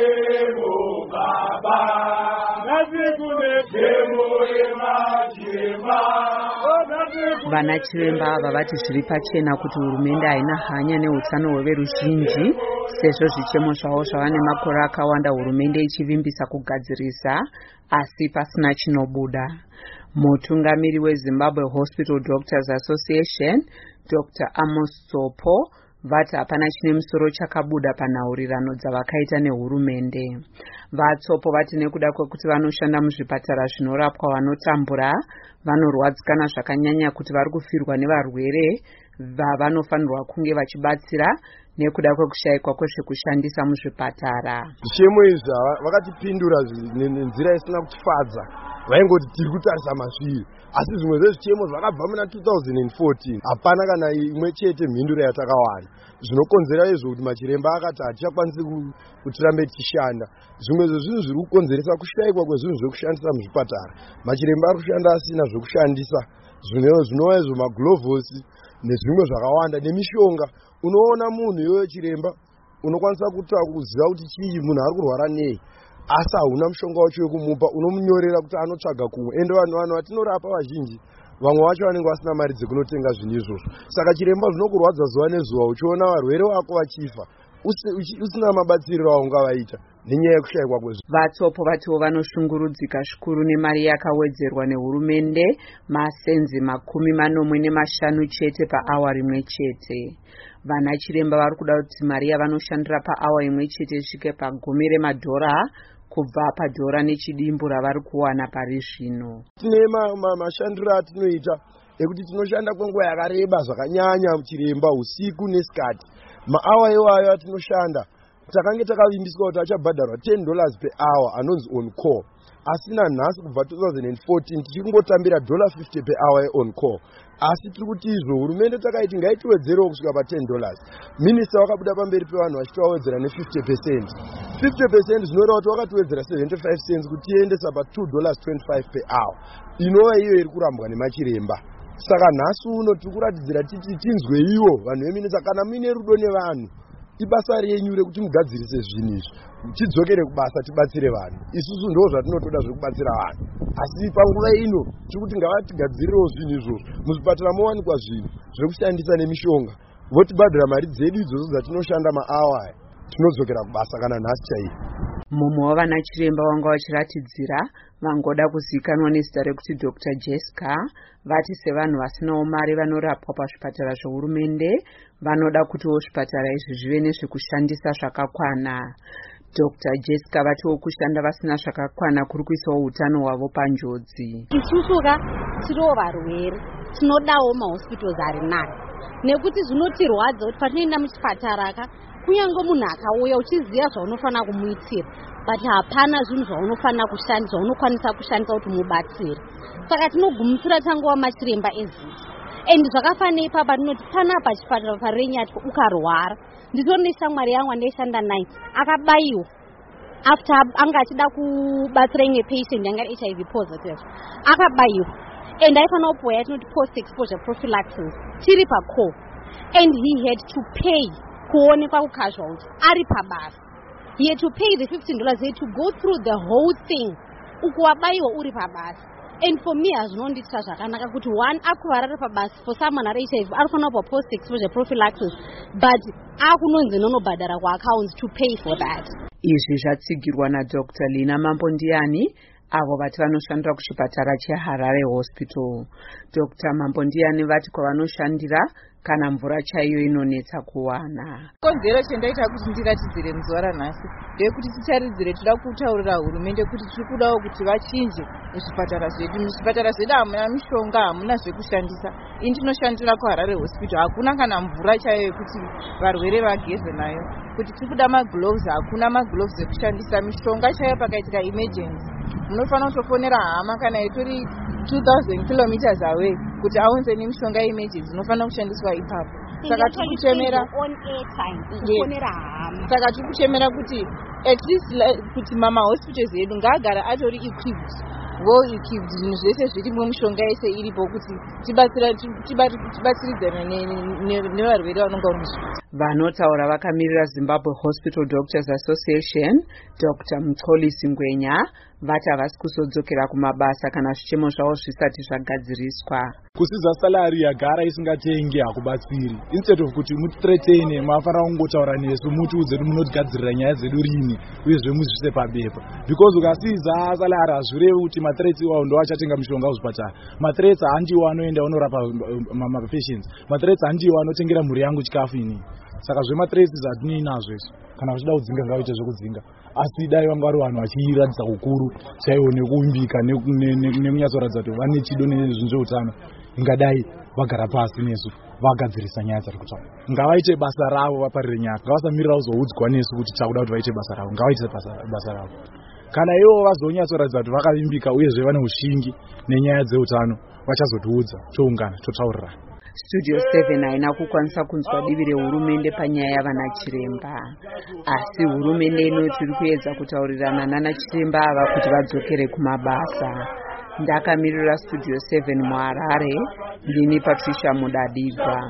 Vana chiremba ava vati zviri pachena kuti hurumende haina hanya neutano hweveruzhinji sezvo zvichemo zvavo zvava nemakore akawanda hurumende ichivimbisa kugadzirisa asi pasina chinobuda. Mutungamiri weZimbabwe Hospital Doctors Association Dr. Amos Sopo vati hapana chine musoro chakabuda panhaurirano dzavakaita nehurumende. Vatsopo vati nekuda kwekuti vanoshanda muzvipatara zvinorapwa vanotambura vanorwadzikana zvakanyanya kuti vari kufirwa nevarwere vavanofanirwa kunge vachibatsira nekuda kwekushayikwa kwezvekushandisa muzvipatara. Zvichemo izvi vakatipindura nenzira isina kutifadza. Vaingoti tiri kutarisa masviri, asi zvimwe zvezvichemo zvakabva muna 2014 hapana kana imwe chete mhinduro yatakawana. Zvinokonzera izvo kuti machiremba akati hatichakwanisi kuti tirambe tichishanda. Zvimwe zvezvinhu zviri kukonzeresa kushayikwa kwezvinhu zvekushandisa muzvipatara. Machiremba ari kushanda asina zvekushandisa, zvinova izvo maglovosi nezvimwe zvakawanda nemishonga. Unoona munhu iyoyo chiremba unokwanisa kuziva kuti chii munhu ari kurwara nei, asi hauna mushonga wacho wekumupa, unomunyorera kuti anotsvaga kumwe. Ende vanhu vatinorapa vazhinji vamwe vacho vanenge vasina mari dzekunotenga zvinhu izvozvo. Saka chiremba zvinokurwadza zuva nezuva uchiona varwere vako vachifa usina mabatsiriro aungavaita nenyaya yekushayikwa kwezvinhu. Vatsopo vatiwo vanoshungurudzika zvikuru nemari yakawedzerwa nehurumende masenzi 45 chete paawa rimwe chete. Vana chiremba vari kuda kuti mari yavanoshandira paawa imwe chete isvike $10 kubva padhora nechidimbu ravari kuwana pari zvino. Tine mashandiro atinoita ekuti tinoshanda kwenguva yakareba zvakanyanya chiremba usiku nesikati. Maawa iwayo atinoshanda takange takavimbiswa kuti achabhadharwa $10 per hour anonzi on call. Asina nhasi kubva 2014 tichingotambira $50 per hour on call. Asi tiri kuti izvo hurumende takaiti ngaitiwedzerewo kusvika pa$10. Minista wakabuda pamberi pevanhu vachitawedzera ne50%. 50% zvinoreva kuti wakatiwedzera 75 cents kuti tiendesa pa$2.25 per hour. Inova iyo iri kurambwa nemachiremba. Saka nhasi uno tiri kuratidzira titi tinzwe iwo vanhu veminista kana muine rudo nevanhu. Ibasa renyu rekuti mugadzirise zvinhu izvi. Tidzokere kubasa tibatsire vanhu. Isusu ndizvo zvatinotoda zvekubatsira vanhu. Asi panguva ino tiri kuti ngavatigadzirirewo zvinhu izvozvo. Muzvipatara mowanikwa zvinhu zvekushandisa nemishonga. Votibhadhira mari dzedu idzodzo dzatinoshanda maawa aya. Tinodzokera kubasa kana nhasi chaiyo. Mumwe wavana chiremba wanga vachiratidzira vangoda kuzivikanwa nezita rekuti Dr. Jessica vati sevanhu vasinawo mari vanorapwa pazvipatara zvehurumende vanoda kutiwo zvipatara izvi zvive nezvekushandisa zvakakwana. Dr. Jessica vatiwo kushanda vasina zvakakwana kuri kuisawo utano hwavo panjodzi. Isusuka tiriwo varwere tinodawo mahospitals ari nani nekuti zvinotirwadza kuti patinoenda muchipatara kunyange munhu akauya uchiziva zvaunofanira kumuitira but hapana zvinhu zvaunofanira kushandisa zvaunokwanisa kushandisa kuti mubatsire. Saka tinogumisira tangova machiremba eziti and zvakafanira ipapa tinoti panapa chipatara parenyati ukarwara nditori neshamwari yangu andaishanda naye akabayiwa after anga achida kubatsira imwe patient yanga HIV positive akabayiwa and aifanira kupuwa yatinoti post exposure prophylaxis chiri pacall and he had to pay kuonekwa kucasualty ari pabasa. He had to pay the $15 he had to go through the whole thing ukuwabayiwa uri pabasa. And for me hazvinonditsa zvakanaka kuti one akuvarara pabasa for someone ari HIV arifanira kupuwa post exposure prophylaxis but akunonzi nonobhadhara kuaccounts to pay for that. Izvi zvatsigirwa naDr. Lina Mambondiani avo vati vanoshandira kuchipatara cheHarare Hospital. Dr. Mambondiani vati kwavanoshandira kana mvura chaiyo inonetsa kuwana. Konzero chendaita kuti ndiratidzire muzuva ranhasi ndeyekuti ticharidzire tida kutaurira hurumende kuti tiri kudawo kuti vachinje muzvipatara zvedu. Muzvipatara zvedu hamuna mishonga, hamuna zvekushandisa. Ini ndinoshandira kuHarare Hospital, hakuna kana mvura chaiyo yekuti varwere vageze nayo. Kuti tiri kuda magloves, hakuna magloves ekushandisa. Mishonga chaiyo pakaitika emergency munofanira kutofonera hama kana itori 2000 kilometers away kuti aunze nemishonga emergency inofanira kushandiswa ipapo. Saka tiri kuchemera kuti at least kuti mama hospitals edu ngaagara atori equipped, well equipped, zvinhu zvese zvirimo, mishonga yese iripo kuti tibatsiridzane nevarwere vanonga vari muzvipatara. Vanotaura vakamirira Zimbabwe Hospital Doctors Association, Dr. Mxolisi Ngwenya, vati havasi kuzodzokera kumabasa kana zvichemo zvavo zvisati zvagadziriswa. Kusiza salary yagara isingatengi hakubatsiri. Instead of kuti mutitretene mafara kungotaura nesu mutiudze kuti munotigadzirira nyaya dzedu rini uyezve muzvise pabepa. Because ukasiza salary hazvirevi kuti mathreats iwawo ndo achatenga mishonga kuzvipatara. Mathreats handiwo anoenda unorapa mapatients. Mathreats handiwo anotengera mhuri yangu chikafu ini. Saka zvemathreats zvatinei nazvo izvo. Kana vachida kudzinga ngavaite zvekudzinga. Asi dai vanga vari vanhu vachiratidza ukuru chaiwo nekuumbika nekunyatsoratidza kuti vane chido nezvinhu zveutano, ingadai vagara pasi nesu vagadzirisa nyaya dzari kutaura. Ngavaite basa ravo vaparire nyaya, ngavasamirira kuzoudzwa nesu kuti takuda kuti vaite basa ravo, ngavaite basa ravo. Kana ivo vazonyatsoratidza kuti vakavimbika uyezve vane ushingi nenyaya dzeutano, vachazotiudza toungana totaurira. Studio 7 haina kukwanisa kunzwa divi rehurumende panyaya yavana chiremba, asi hurumende inoti iri kuedza kutaurirana nana chiremba ava kuti vadzokere kumabasa. Ndakamirira Studio 7 muHarare, ndini Patricia Mudadigwa.